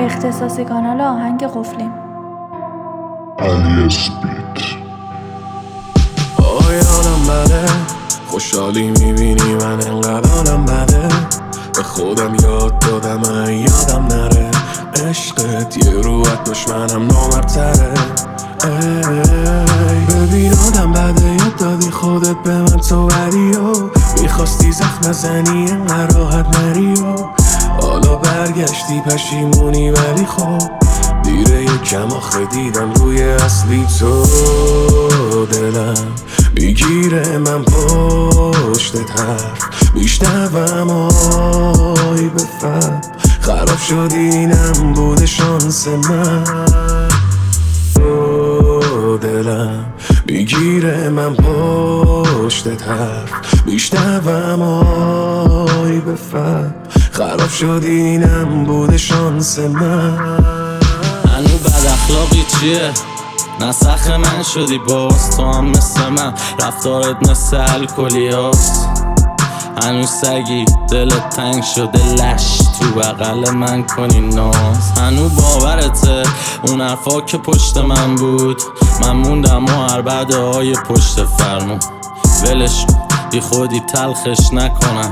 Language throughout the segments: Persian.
اختصاصی کانال آهنگ قفلیم. علی اسپیت. یادم بده خوشحالی میبینی من انقدر حالم بده، به خودم یاد دادم یادم نره، عشقت یه روحت دشمنم نامرتره. ببین آدم بده یاد دادی خودت به من تو بدی و میخواستی زخم زنی انقدر راحت نری و حالا برگشتی پشیمونی، ولی خب دیره یکم آخه دیدم روی اصلی تو. دلم میگیره من پشت حرف میشنوم آی بفهم، خراب شد اینم بوده شانس من. دلم میگیره من پشت حرف میشنوم آی بفهم، خراب شد اینم بوده شانس من. هنو بد اخلاقی چیه؟ نسخ من شدی باز، تو هم مثل من رفتارت مثل الکلی هاست. هنو سگی دلت تنگ شده لش تو بغل من کنی ناز. هنو باورته اون حرفا که پشت من بود، من موندم و هر بعده های پشت فرمون. ولش بی خودی تلخش نکنم،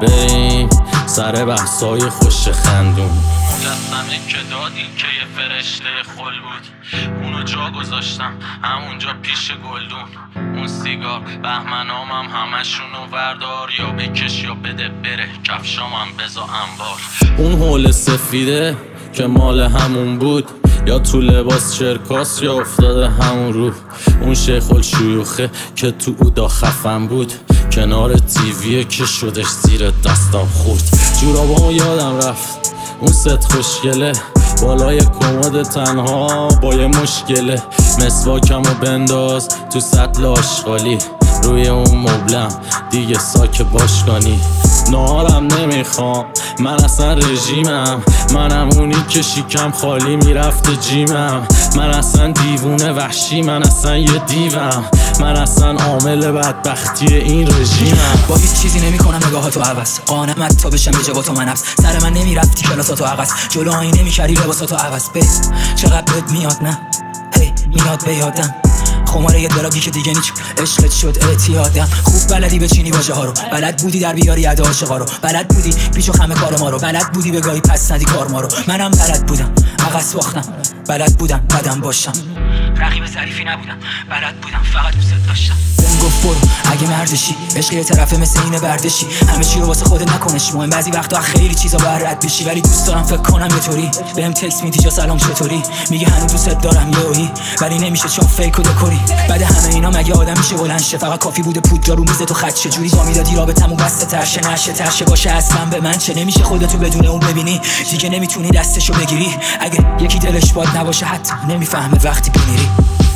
بریم سر بحثای خوش خندون. مجسمه که دادی که یه فرشته خل بود، اونو جا گذاشتم همونجا پیش گلدون. اون سیگار بهمنامم همشونو وردار، یا بکش یا بده بره کفشامم بزا انبار. اون حول سفیده که مال همون بود، یا تو لباس چرکاس یا افتاده همون رو. اون شیخ الشیوخه که تو اودا خفن بود، کنار تیویه که شدش زیر دستم خورد. جورابامو یادم رفت اون ست خوشگله، بالای کمد تنها با یه مشکله. مسواکمو بنداز تو سطل آشغالی، روی اون مبلم دیگه ساک باشگانی. نهارم نمیخوام من اصلا رژیمم، منم اونی که شیکم خالی میرفته جیمم. من اصلا دیوونه وحشی، من اصلا یه دیوم، من اصلا عامل بدبختی این رژیمم. با هیچ چیزی نمیکنم نگاهاتو عوض، قانمت تا بشم به جواتو من نفس. سر من نمیرفتی کلاساتو عوض، جلو آینه نمیکردی لباساتو عوض. به چقدر بد میاد نه هی میاد به یادم، خماره یه دراگی که دیگه نیچ عشقت شد اعتیادم. خوب بلدی بچینی واژه ها رو، بلد بودی در بیاری ادا عاشقا رو، بلد بودی پیچ و خم کار ما رو، بلد بودی به گاهی پس ندی کار ما رو. منم بلد بودم عقص باختم، بلد بودم بدم باشم، رقیب ظریفی نبودم، بلد بودم فقط دوست داشتم. بهم گفت برو اگه مردشی، عشق یه طرفه مثل اینه بردشی، همه چی رو واسه خودت نکنش مهم. بعضی وقتا خیلی چیزا باید رد بشی، ولی دوست دارم فکر کنم یه طوری. بهم تکست میدی جا سلام چطوری، میگه هنوز دوست دارم یهویی، ولی نمیشه چون فیک و دکوری. بعد همه اینا مگه آدم میشه بلند شه؟ فقط کافی بوده پودر رو میز تو خط چه جوری جا میدادی رابطمون بسته ترشه نشه ترشه باشه اصلا به من چه؟ نمیشه خودتو بدون اون ببینی دیگه، نمیتونی دستشو بگیری اگه یکی دلش باد نباشه، حتی نمیفهمه وقتی بمیری.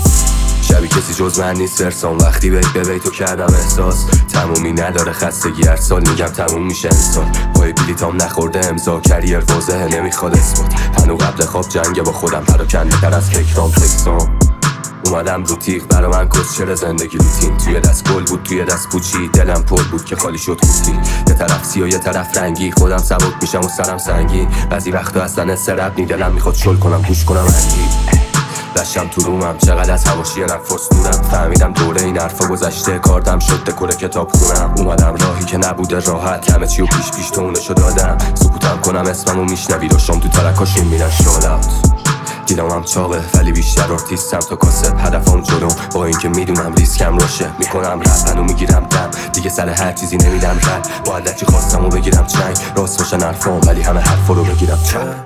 شبی کسی جز من نیست فرسان، وقتی بیت به بیتو کردم احساس تمومی نداره خستگی، هر سال میگم تموم میشه انسان. پای بلیتام نخورده امضا کریر واضحه نمیخواد اثبات، هنو قبل خواب جنگ با خودم پراکنده تر از فکرام تکسام. اومدم رو تیغ برا من کسچر زندگی روتین، توی دست گل بود توی دست پوچی، دلم پر بود که خالی شد خوتی. یه طرف سیاه یه طرف رنگی، خودم سبک میشم و سرم سنگی. بعضی وقتا اصلا استرب نی، دلم میخواد شل کنم گوش کنم انگی. دشتم تو رومم چقدر از حواشی نفس دورم، فهمیدم دوره این حرفا گذشته، کاردم شد دکور کتاب خونم. اومدم راهی که نبوده راحت، همه چیو پیش تو اونشو دادم. سکوتم کنم اسممو میشنوی، داشتم تو ترکاشون میرن شالات. دیدمم چاقه ولی بیشتر آرتیستم تا کاسب، هدفم جلوم با اینکه میدونم ریسکم راشه. میکنم رپنو میگیرم دم، دیگه سر هر چیزی نمیدم رد. با علکی خواستمو بگیرم چنگ، راست باشن حرفام ولی همه حرفا رو بگیرم چنگ.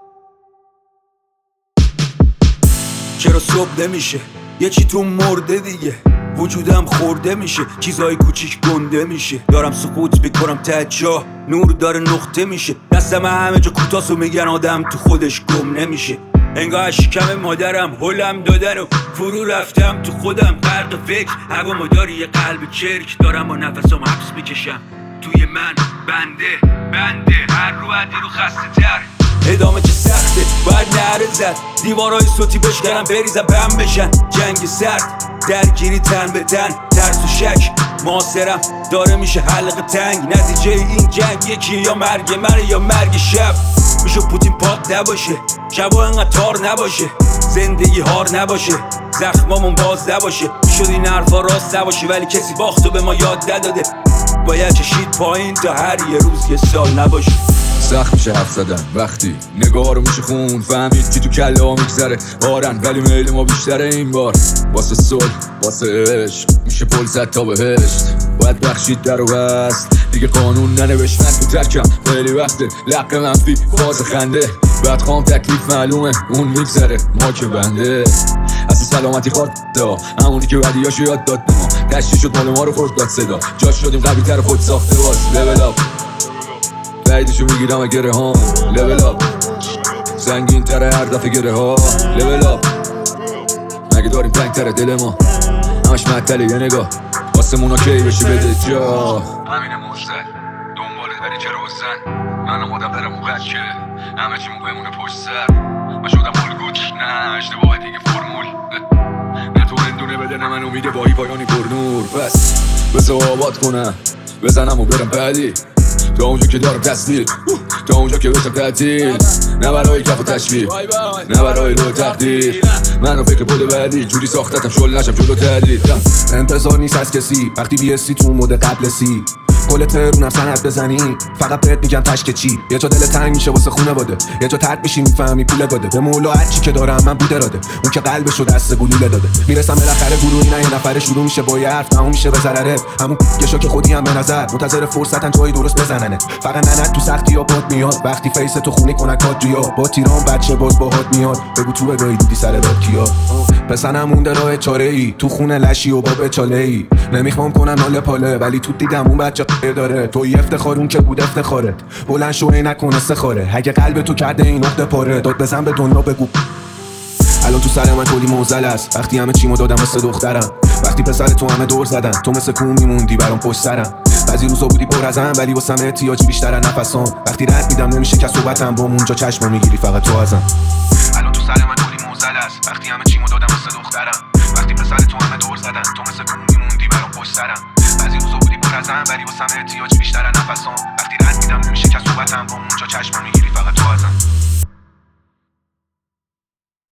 چرا صبح نمیشه یه چی تو مرده دیگه، وجودم خورده میشه، چیزای کوچیک گنده میشه. دارم سقوط میکنم ته جا، نور داره نقطه میشه. دستم همه جا کوتاست و میگن آدم تو خودش گم نمیشه. انگاه شکم مادرم هلم دادن و فرو رفتم تو خودم غرق فکر. هوا مداری یه قلب چرک، دارم با نفسم حبس میکشم توی من بنده هر رو عدی رو خسته تر. ادامه چه سخته باید نهره زد، دیوارای صوتی بشکنم بریزم بم بشن. جنگ سرد درگیری تن به تن، ترس و شک معاصرم داره میشه حلقه تنگ. نتیجه این جنگ یکی یا مرگ منه یا مرگ شب. میشه پوتین پاک نباشه، شبا انقدر تار نباشه، زندگی هار نباشه، زخمامون باز نباشه. شد این حرفا راست نباشه ولی کسی باختو به ما یاد نداده. باید چشید پایین تا هر یه روز یه سال نباشه. سخت میشه حرف زدن وقتی نگاه رو میشه خون، فهمید که تو کله ها میگذره بارن ولی میل ما بیشتره. این بار واسه صلح واسه عشق میشه پل زد تا بهشت. باید بخشید در و بست دیگه قانون ننوشت. من تو ترکم خیلی وقته لق منفی فاز خنده، بعد خام تکلیف معلومه اون میگذره ما که بنده. اصلا سلامتی خورد دا همونی که بدیاشو یاد داد به ما، تشتی شد مال ما رو خورد داد صدا، جاش شدیم قوی تر خود ساخته باز. لول اپ بعیدشو میگیرم اگره ها، لول اپ زنگین تره هر دفعه گره ها. لول اپ مگه داریم تنگ تره دل ما، همش معطله یه نگاه آسمونا کی بشه بده جا. همینه مستد دنبالت بری چرا بزن، من آمادم برم اون قد که همه چیمون بمونه پشت سر. من شدم الگوت نه اشتباه دیگه فرمول، نه تو هندونه بده نه من امید باهی پایانی پر نور. پس بذار آباد کنم بزنم و برم بعدی، تا اونجا که دارم تسلیل تا اونجا که بشم تعطیل، نه برای کف و تشویق نه برای لو تقدیر. منو فکر پول بعدی جوری ساختتم شل نشم جلو تردید. انتظار نیست از کسی وقتی بیستی تو مود قبل سی، کل ترونم سند بزنی فقط بهت میگم تشک چی. یه جا دل تنگ میشه واسه خونه باده، یه جا ترد میشی میفهمی پول داده به مولا هرچی که دارم من بوده راده. اون که قلبشو دست گلوله داده میرسم بالاخره گروهی نه یه نفره شروع میشه با یه حرف تموم میشه به ضرره. همون گشا که خودی هم به نظر منتظر فرصتن جای درست بزننه. فقط نه تو سختی ها باد میاد وقتی فیس تو خونی کنکات جیا با تیران بچه باز باهات میاد. بگو تو بگاهی دیدی سر باد کیا پسنم مونده راه چاره ای تو خونه لشی و با بچاله ای. نمیخوام کنم ناله پاله ولی تو دیدم اون بچه داره توی افتخارون که بود افتخارت بلند شو نکنه سخاره. اگه قلب تو کرده این نقطه پاره داد بزن به دنیا بگو. الان تو سر من کلی موزل است وقتی همه چیمو دادم مثل دخترم، وقتی پسر تو همه دور زدن تو مثل کوم میموندی برام پشت سرم. بعضی روزا بودی پر ازم ولی واسم احتیاجی بیشتر از نفسام، وقتی رد میدم نمیشه که صحبتم با اونجا چشمو میگیری فقط تو ازم. الان تو سر من کلی موزل است وقتی همه چیمو دادم مثل دخترم، وقتی پسر تو همه دور زدن تو مثل کوم میموندی برام پشت سرم. بعضی روزا بودی پر ازم ولی واسم احتیاجی بیشتر از نفسام، وقتی رد میدم نمیشه که صحبتم با اونجا چشمو میگیری فقط تو ازم.